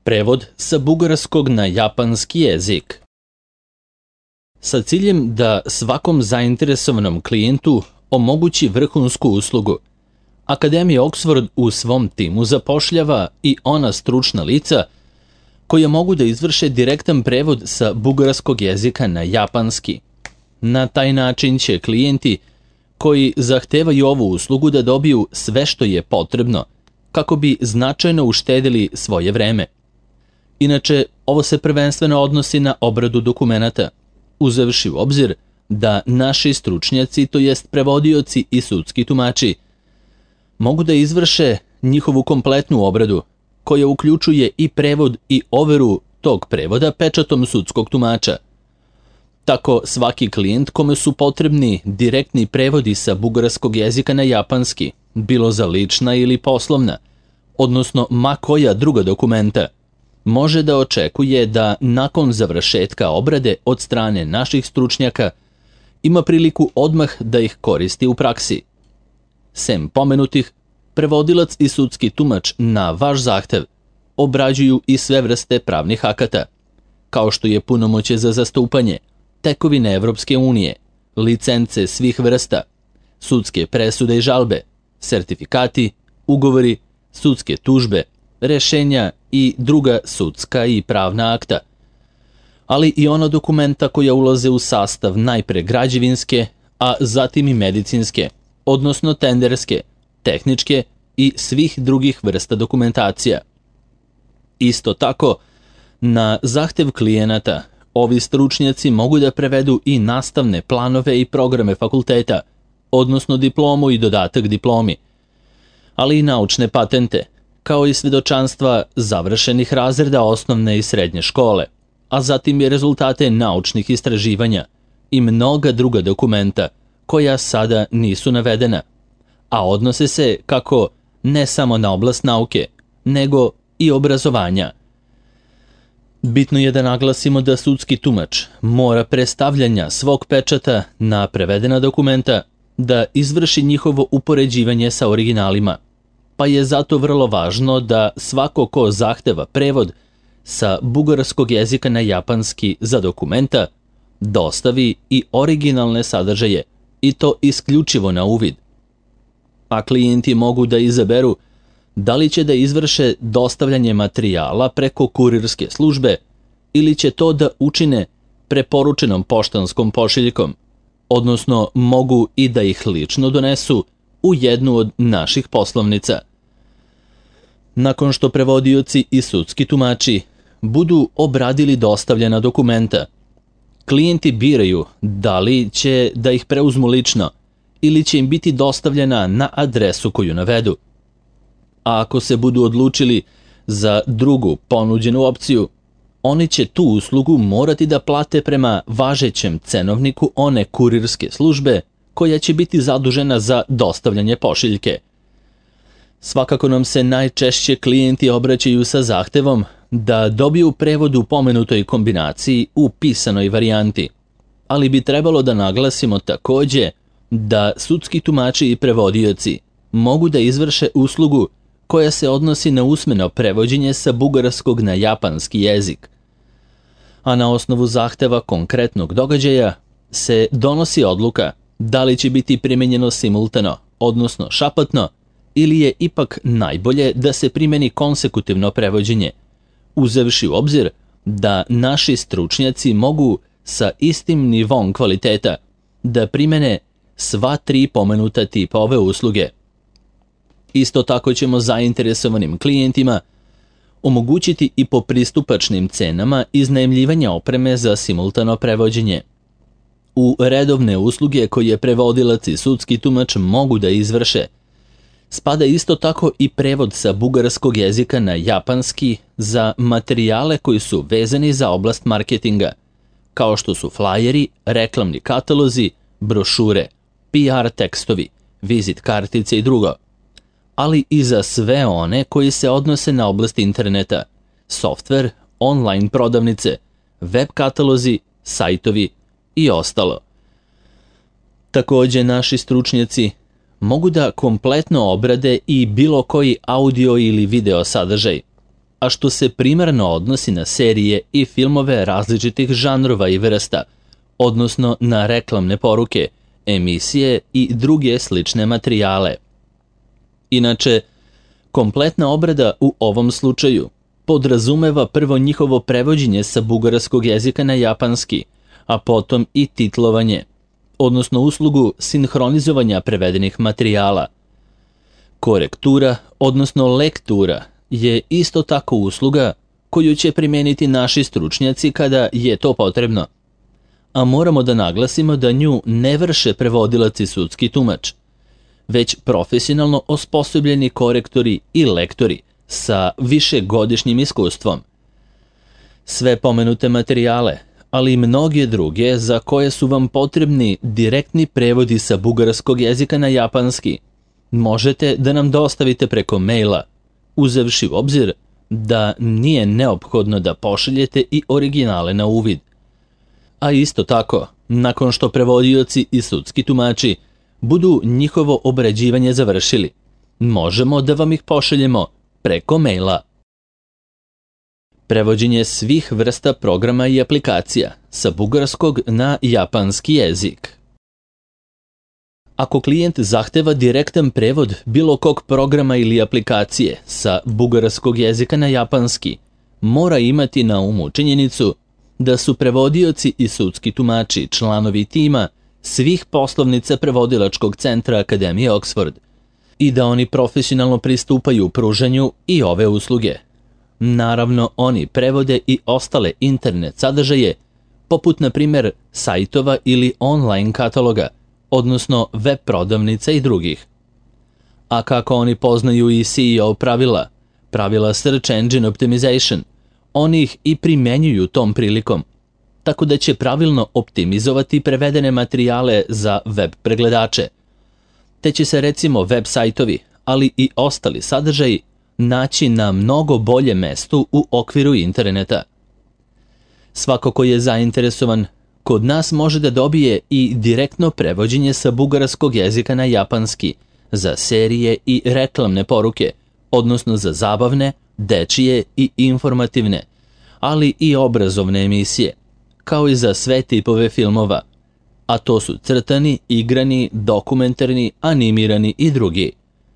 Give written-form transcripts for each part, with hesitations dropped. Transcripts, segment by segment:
Prevod sa bugarskog na japanski jezik. Sa ciljem da svakom zainteresovanom klijentu omogući vrhunsku uslugu, Akademija Oxford u svom timu zapošljava i ona stručna lica koja mogu da izvrše direktan prevod sa bugarskog jezika na japanski. Na taj način će klijenti koji zahtevaju ovu uslugu da dobiju sve što je potrebno kako bi značajno uštedili svoje vreme. Inače, ovo se prvenstveno odnosi na obradu dokumenata, uzevši u obzir da naši stručnjaci, to jest prevodioci i sudski tumači, mogu da izvrše njihovu kompletnu obradu, koja uključuje i prevod i overu tog prevoda pečatom sudskog tumača. Tako svaki klijent kome su potrebni direktni prevodi sa bugarskog jezika na japanski, bilo za lična ili poslovna, odnosno ma koja druga dokumenta, može da očekuje da nakon završetka obrade od strane naših stručnjaka ima priliku odmah da ih koristi u praksi. Sem pomenutih, prevodilac i sudski tumač na vaš zahtev obrađuju i sve vrste pravnih akata, kao što je punomoćje za zastupanje, tekovine Evropske unije, licence svih vrsta, sudske presude i žalbe, sertifikati, ugovori, sudske tužbe, rešenja i druga sudska i pravna akta, ali i ona dokumenta koja ulaze u sastav najpre građevinske, a zatim i medicinske, odnosno tenderske, tehničke i svih drugih vrsta dokumentacija. Isto tako, na zahtev klijenata, ovi stručnjaci mogu da prevedu i nastavne planove i programe fakulteta, odnosno diplomu i dodatak diplomi, ali i naučne patente, kao i svedočanstva završenih razreda osnovne i srednje škole, a zatim i rezultate naučnih istraživanja i mnoga druga dokumenta koja sada nisu navedena, a odnose se kako ne samo na oblast nauke, nego i obrazovanja. Bitno je da naglasimo da sudski tumač mora pre stavljanja svog pečata na prevedena dokumenta da izvrši njihovo upoređivanje sa originalima, pa je zato vrlo važno da svako ko zahteva prevod sa bugarskog jezika na japanski za dokumenta dostavi i originalne sadržaje, i to isključivo na uvid. A klijenti mogu da izaberu da li će da izvrše dostavljanje materijala preko kurirske službe ili će to da učine preporučenom poštanskom pošiljkom, odnosno mogu i da ih lično donesu u jednu od naših poslovnica. Nakon što prevodioci i sudski tumači budu obradili dostavljena dokumenta, klijenti biraju da li će da ih preuzmu lično ili će im biti dostavljena na adresu koju navedu. A ako se budu odlučili za drugu ponuđenu opciju, oni će tu uslugu morati da plate prema važećem cenovniku one kurirske službe koja će biti zadužena za dostavljanje pošiljke. Svakako nam se najčešće klijenti obraćaju sa zahtevom da dobiju prevod u pomenutoj kombinaciji u pisanoj varijanti, ali bi trebalo da naglasimo takođe da sudski tumači i prevodioci mogu da izvrše uslugu koja se odnosi na usmeno prevođenje sa bugarskog na japanski jezik, a na osnovu zahteva konkretnog događaja se donosi odluka da li će biti primenjeno simultano, odnosno šapatno, ili je ipak najbolje da se primeni konsekutivno prevođenje, uzevši u obzir da naši stručnjaci mogu sa istim nivom kvaliteta da primene sva tri pomenuta tipa ove usluge. Isto tako ćemo zainteresovanim klijentima omogućiti i po pristupačnim cenama iznajmljivanja opreme za simultano prevođenje. U redovne usluge koje prevodilac i sudski tumač mogu da izvrše spada isto tako i prevod sa bugarskog jezika na japanski za materijale koji su vezani za oblast marketinga, kao što su flajeri, reklamni katalozi, brošure, PR tekstovi, vizit kartice i drugo, ali i za sve one koji se odnose na oblast interneta, softver, online prodavnice, web katalozi, sajtovi i ostalo. Takođe, naši stručnjaci mogu da kompletno obrade i bilo koji audio ili video sadržaj, a što se primarno odnosi na serije i filmove različitih žanrova i vrsta, odnosno na reklamne poruke, emisije i druge slične materijale. Inače, kompletna obrada u ovom slučaju podrazumeva prvo njihovo prevođenje sa bugarskog jezika na japanski, a potom i titlovanje, odnosno uslugu sinhronizovanja prevedenih materijala. Korektura, odnosno lektura, je isto tako usluga koju će primijeniti naši stručnjaci kada je to potrebno. A moramo da naglasimo da nju ne vrše prevodilac i sudski tumač, već profesionalno osposobljeni korektori i lektori sa višegodišnjim iskustvom. Sve pomenute materijale, ali i mnoge druge za koje su vam potrebni direktni prevodi sa bugarskog jezika na japanski, možete da nam dostavite preko maila, uzevši u obzir da nije neophodno da pošaljete i originale na uvid. A isto tako, nakon što prevodioci i sudski tumači budu njihovo obrađivanje završili, možemo da vam ih pošaljemo preko maila. Prevođenje svih vrsta programa i aplikacija sa bugarskog na japanski jezik. Ako klijent zahteva direktan prevod bilo kog programa ili aplikacije sa bugarskog jezika na japanski, mora imati na umu činjenicu da su prevodioci i sudski tumači članovi tima svih poslovnica prevodilačkog centra Akademije Oxford i da oni profesionalno pristupaju pružanju i ove usluge. Naravno, oni prevode i ostale internet sadržaje, poput na primjer sajtova ili online kataloga, odnosno web prodavnica i drugih. A kako oni poznaju i CEO pravila Search Engine Optimization, oni ih i primenjuju tom prilikom, tako da će pravilno optimizovati prevedene materijale za web pregledače. Te će se recimo web sajtovi, ali i ostali sadržaji, naći na mnogo boljem mestu u okviru interneta. Svako ko je zainteresovan, kod nas može da dobije i direktno prevođenje sa bugarskog jezika na japanski za serije i reklamne poruke, odnosno za zabavne, dečije i informativne, ali i obrazovne emisije, kao i za sve tipove filmova, a to su crtani, igrani, dokumentarni, animirani i drugi.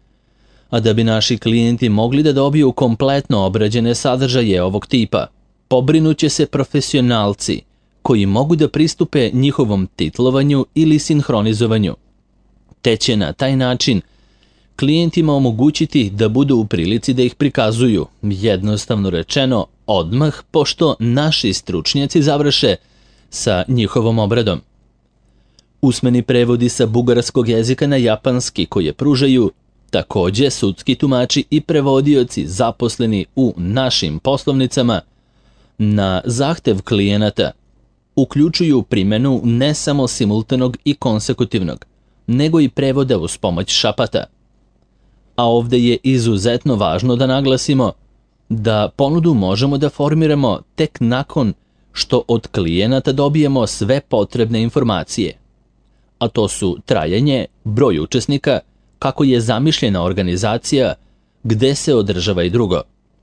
A da bi naši klijenti mogli da dobiju kompletno obrađene sadržaje ovog tipa, pobrinuće se profesionalci koji mogu da pristupe njihovom titlovanju ili sinhronizovanju, te će na taj način klijentima omogućiti da budu u prilici da ih prikazuju, jednostavno rečeno, odmah pošto naši stručnjaci završe sa njihovom obradom. Usmeni prevodi sa bugarskog jezika na japanski koje pružaju takođe sudski tumači i prevodioci zaposleni u našim poslovnicama na zahtev klijenata uključuju primjenu ne samo simultanog i konsekutivnog, nego i prevoda uz pomoć šapata. A ovde je izuzetno važno da naglasimo da ponudu možemo da formiramo tek nakon što od klijenata dobijemo sve potrebne informacije. A to su trajanje, broj učesnika, kako je zamišljena organizacija, gde se održava i drugo.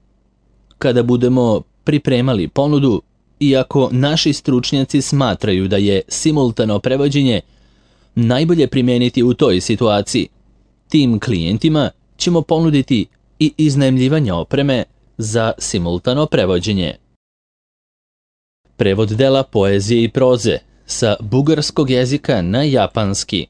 Kada budemo pripremali ponudu, iako naši stručnjaci smatraju da je simultano prevođenje najbolje primijeniti u toj situaciji, tim klijentima ćemo ponuditi i iznajmljivanje opreme za simultano prevođenje. Prevod dela poezije i proze sa bugarskog jezika na japanski.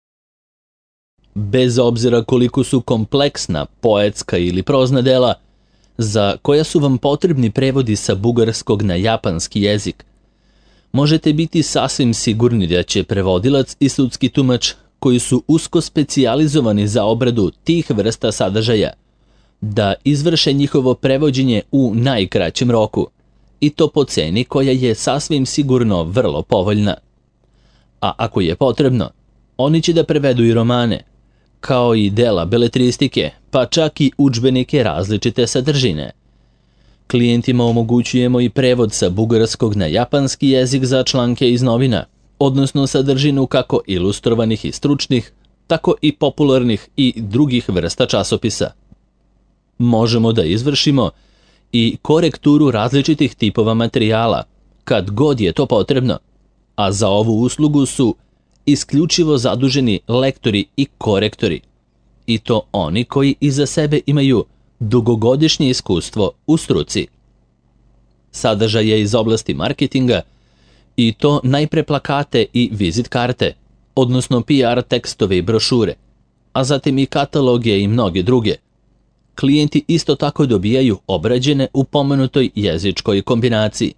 Bez obzira koliko su kompleksna poetska ili prozna dela, za koja su vam potrebni prevodi sa bugarskog na japanski jezik, možete biti sasvim sigurni da će prevodilac i sudski tumač koji su usko specijalizovani za obradu tih vrsta sadržaja, da izvrše njihovo prevođenje u najkraćem roku, i to po ceni koja je sasvim sigurno vrlo povoljna. A ako je potrebno, oni će da prevedu i romane, kao i dela beletristike, pa čak i udžbenike različite sadržine. Klijentima omogućujemo i prevod sa bugarskog na japanski jezik za članke iz novina, odnosno sadržinu kako ilustrovanih i stručnih, tako i popularnih i drugih vrsta časopisa. Možemo da izvršimo i korekturu različitih tipova materijala, kad god je to potrebno, a za ovu uslugu su isključivo zaduženi lektori i korektori, i to oni koji iza sebe imaju dugogodišnje iskustvo u struci. Sadržaj je iz oblasti marketinga, i to najpre plakate i vizit karte, odnosno PR tekstove i brošure, a zatim i kataloge i mnoge druge. Klijenti isto tako dobijaju obrađene u pomenutoj jezičkoj kombinaciji.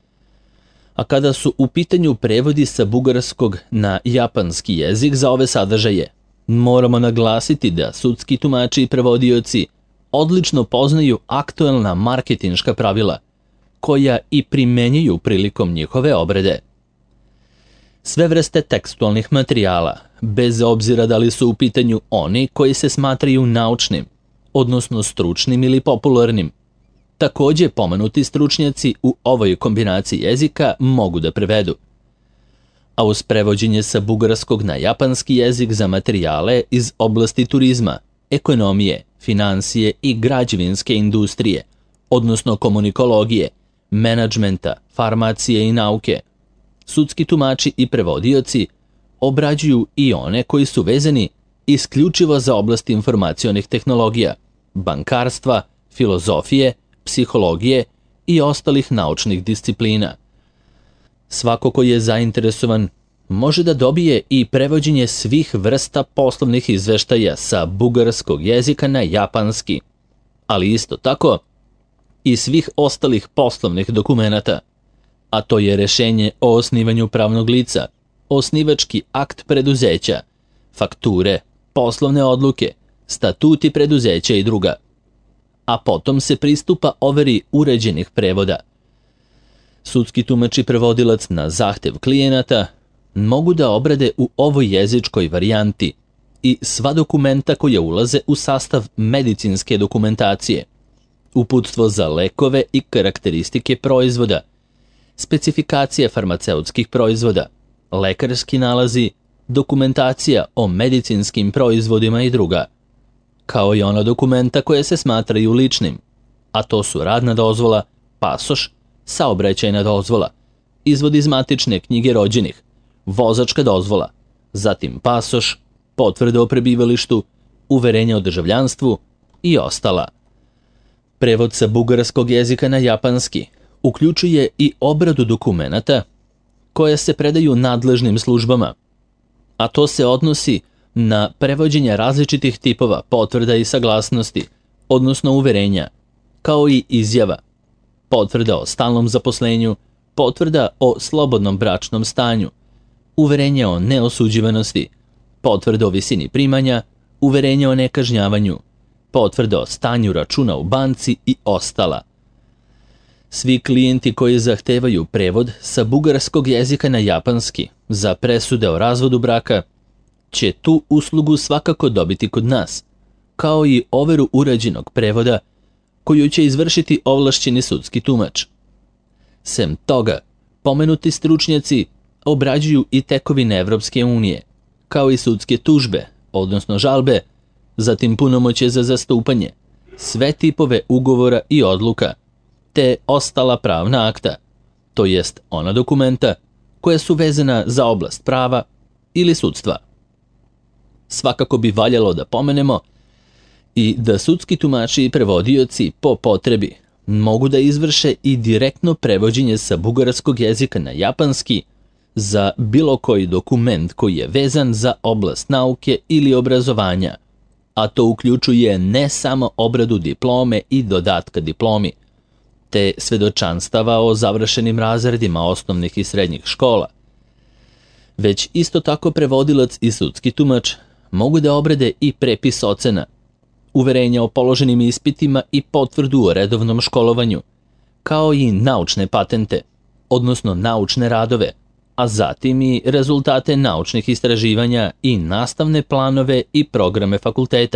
A kada su u pitanju prevodi sa bugarskog na japanski jezik za ove sadržaje, moramo naglasiti da sudski tumači i prevodioci odlično poznaju aktuelna marketinška pravila, koja i primenjuju prilikom njihove obrade. Sve vrste tekstualnih materijala, bez obzira da li su u pitanju oni koji se smatraju naučnim, odnosno stručnim ili popularnim, takođe pomenuti stručnjaci u ovoj kombinaciji jezika mogu da prevedu. A uz prevođenje sa bugarskog na japanski jezik za materijale iz oblasti turizma, ekonomije, finansije i građevinske industrije, odnosno komunikologije, menadžmenta, farmacije i nauke, sudski tumači i prevodioci obrađuju i one koji su vezani isključivo za oblast informacionih tehnologija, bankarstva, filozofije, psihologije i ostalih naučnih disciplina. Svako ko je zainteresovan može da dobije i prevođenje svih vrsta poslovnih izveštaja sa bugarskog jezika na japanski, ali isto tako i svih ostalih poslovnih dokumenata, a to je rešenje o osnivanju pravnog lica, osnivački akt preduzeća, fakture, poslovne odluke, statuti preduzeća i druga. A potom se pristupa overi uređenih prevoda. Sudski tumač i prevodilac na zahtev klijenata mogu da obrade u ovoj jezičkoj varijanti i sva dokumenta koja ulaze u sastav medicinske dokumentacije, uputstvo za lekove i karakteristike proizvoda, specifikacije farmaceutskih proizvoda, lekarski nalazi, dokumentacija o medicinskim proizvodima i druga, kao i ona dokumenta koje se smatraju ličnim, a to su radna dozvola, pasoš, saobraćajna dozvola, izvod iz matične knjige rođenih, vozačka dozvola, zatim pasoš, potvrda o prebivalištu, uverenje o državljanstvu i ostala. Prevod sa bugarskog jezika na japanski uključuje i obradu dokumenata koje se predaju nadležnim službama, a to se odnosi na prevođenje različitih tipova potvrda i saglasnosti, odnosno uverenja, kao i izjava, potvrda o stalnom zaposlenju, potvrda o slobodnom bračnom stanju, uverenje o neosuđivanosti, potvrda o visini primanja, uverenje o nekažnjavanju, potvrda o stanju računa u banci i ostala. Svi klijenti koji zahtevaju prevod sa bugarskog jezika na japanski za presude o razvodu braka će tu uslugu svakako dobiti kod nas, kao i overu urađenog prevoda koju će izvršiti ovlašćeni sudski tumač. Sem toga, pomenuti stručnjaci obrađuju i tekovine Evropske unije, kao i sudske tužbe, odnosno žalbe, zatim punomoćje za zastupanje, sve tipove ugovora i odluka, te ostala pravna akta, to jest ona dokumenta koja su vezana za oblast prava ili sudstva. Svakako bi valjalo da pomenemo i da sudski tumači i prevodioci po potrebi mogu da izvrše i direktno prevođenje sa bugarskog jezika na japanski za bilo koji dokument koji je vezan za oblast nauke ili obrazovanja, a to uključuje ne samo obradu diplome i dodatka diplomi, te svedočanstava o završenim razredima osnovnih i srednjih škola, već isto tako prevodilac i sudski tumač mogu da obrade i prepis ocena, uverenja o položenim ispitima i potvrdu o redovnom školovanju, kao i naučne patente, odnosno naučne radove, a zatim i rezultate naučnih istraživanja i nastavne planove i programe fakulteta.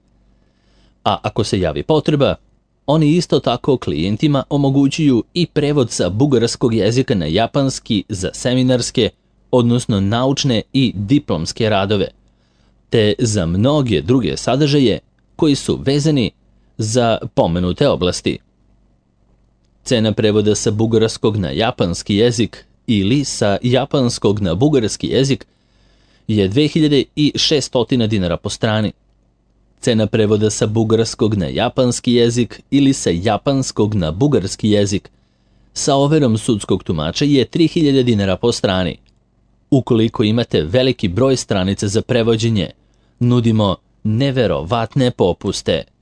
A ako se javi potreba, oni isto tako klijentima omogućuju i prevod sa bugarskog jezika na japanski za seminarske, odnosno naučne i diplomske radove, te za mnoge druge sadržaje koji su vezani za pomenute oblasti. Cena prevoda sa bugarskog na japanski jezik ili sa japanskog na bugarski jezik je 2600 dinara po strani. Cena prevoda sa bugarskog na japanski jezik ili sa japanskog na bugarski jezik sa overom sudskog tumača je 3000 dinara po strani. Ukoliko imate veliki broj stranica za prevođenje, nudimo neverovatne popuste.